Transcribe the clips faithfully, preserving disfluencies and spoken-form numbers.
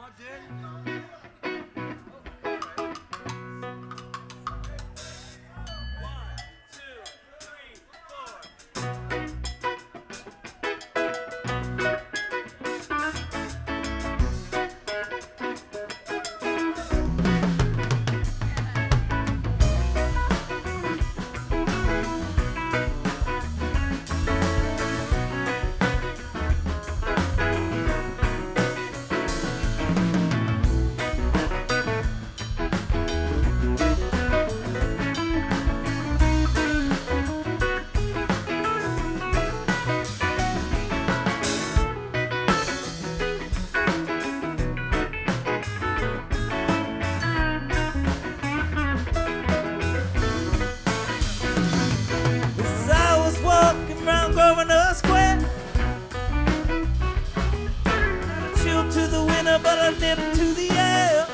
But I lived to the air.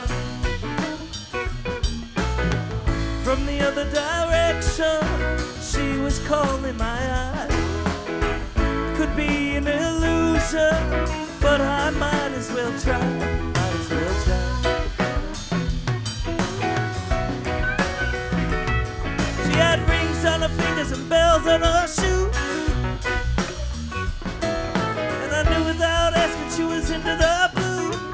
From the other direction, she was calling my eye. Could be an illusion, but I might as well try. Might as well try. She had rings on her fingers and bells on her shoes, and I knew without asking she was into the blues.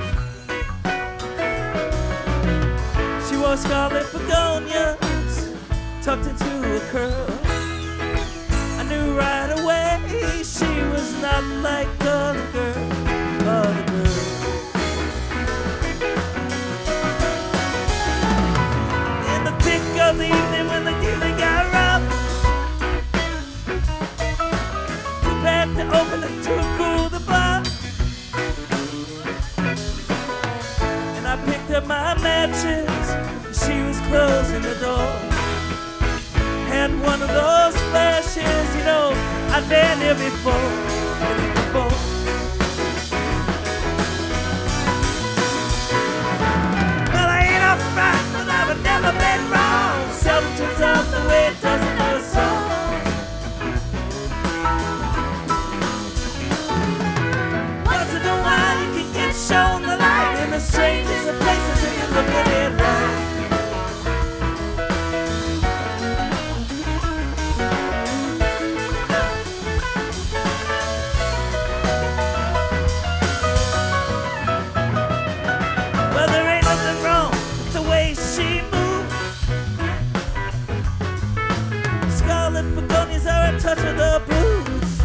She wore scarlet begonias tucked into a curl. I knew right away she was not like other girls, other girls. In the thick of the evening when the dealing got rough, too bad to open it to cool the bar. And I picked up my matches. She was closing the door. Had one of those flashes, you know, I'd been here before, been here before. Well, I ain't up right, but I've never been wrong. Seldom turns out the way it does in a song. Once in a while you can get shown the light in the strangest of places if you look at it right. Touch of the blues.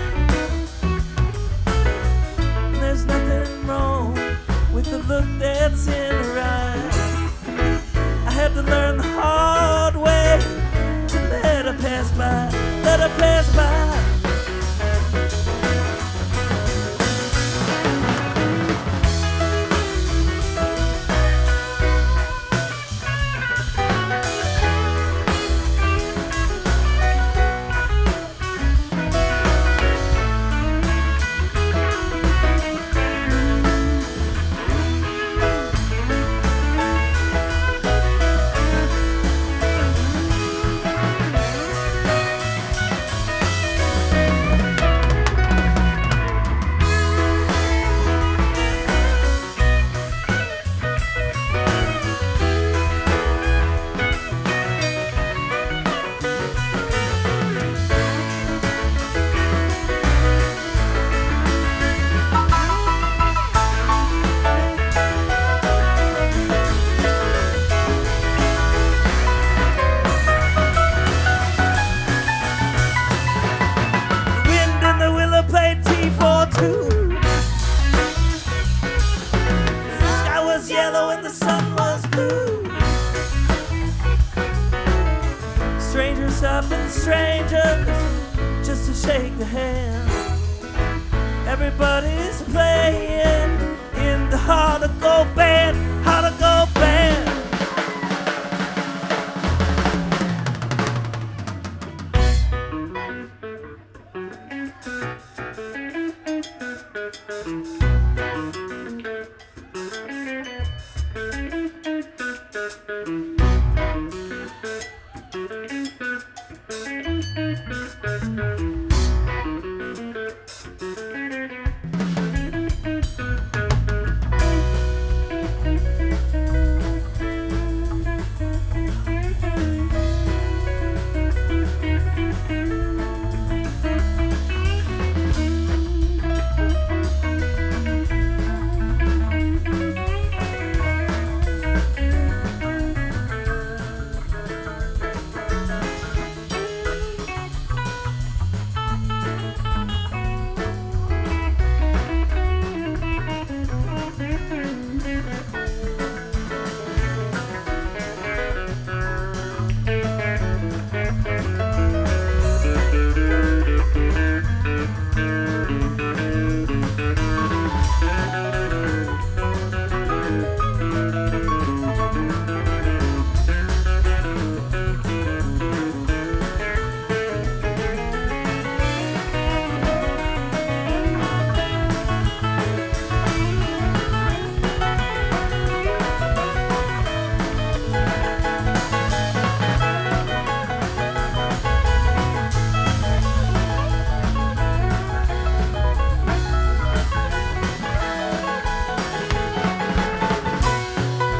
And there's nothing wrong with the look that's in her eyes. I had to learn the hard way to let her pass by, let her pass by. Strangers up and strangers just to shake the hand. Everybody's playing